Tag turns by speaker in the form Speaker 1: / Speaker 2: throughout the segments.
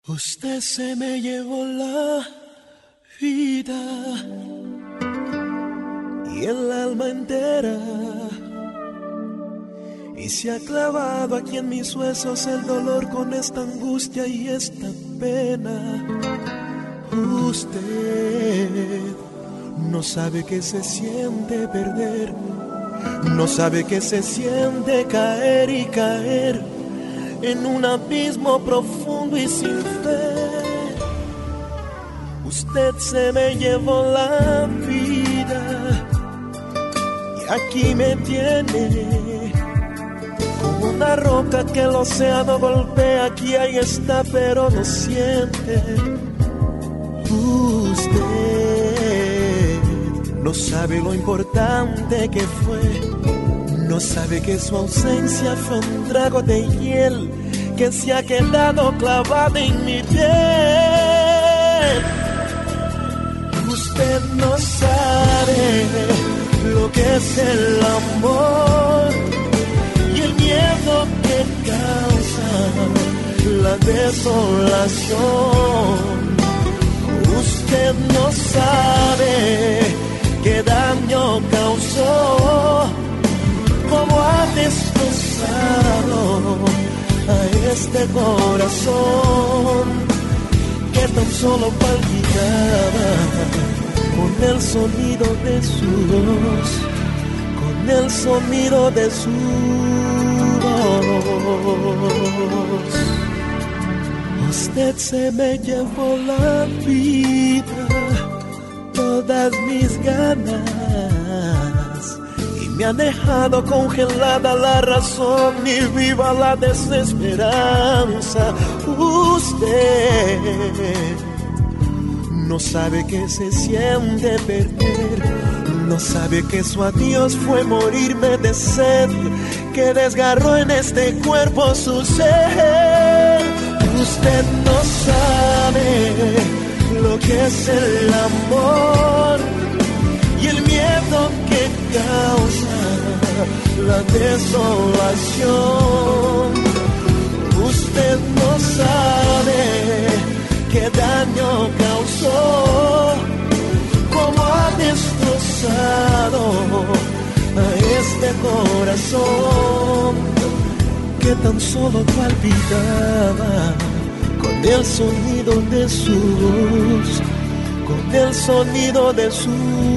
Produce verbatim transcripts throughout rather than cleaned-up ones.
Speaker 1: Usted se me llevó la vida y el alma entera, y se ha clavado aquí en mis huesos el dolor con esta angustia y esta pena. Usted no sabe que se siente perder, no sabe que se siente caer y caer en un abismo profundo y sin fe. Usted se me llevó la vida y aquí me tiene como una roca que el océano golpea. Aquí ahí está, pero no siente. Usted no sabe lo importante que fue, no sabe que su ausencia fue un trago de hiel que se ha quedado clavado en mi piel. Usted no sabe lo que es el amor y el miedo que causa la desolación. Usted no sabe qué daño causó, cómo ha destrozado a este corazón que tan solo palpitaba con el sonido de su voz, con el sonido de su voz. Usted se me llevó la vida, todas mis ganas, me ha dejado congelada la razón y viva la desesperanza. Usted no sabe que se siente perder, no sabe que su adiós fue morirme de sed, que desgarró en este cuerpo su ser. Usted no sabe lo que es el amor y el miedo que causa la desolación. Usted no sabe qué daño causó, cómo ha destrozado a este corazón que tan solo palpitaba con el sonido de su voz, con el sonido de su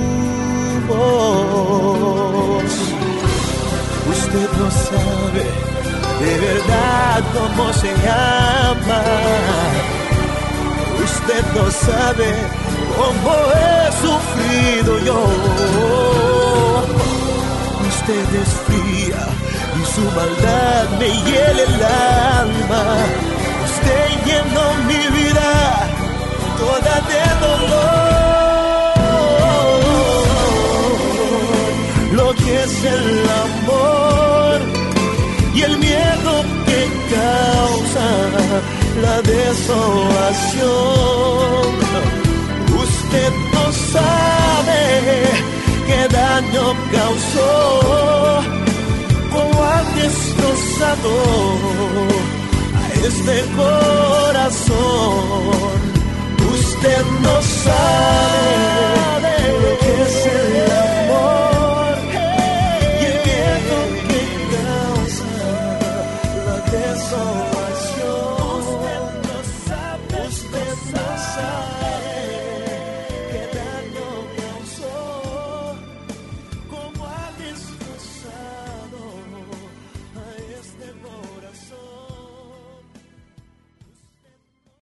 Speaker 1: voz. Usted no sabe de verdad cómo se llama. Usted no sabe cómo he sufrido yo. Usted es fría y su maldad me hiela el alma. Usted llenó mi vida toda de dolor. Lo que es el amor y el miedo que causa la desolación. Usted no sabe qué daño causó, cómo ha destrozado a este corazón.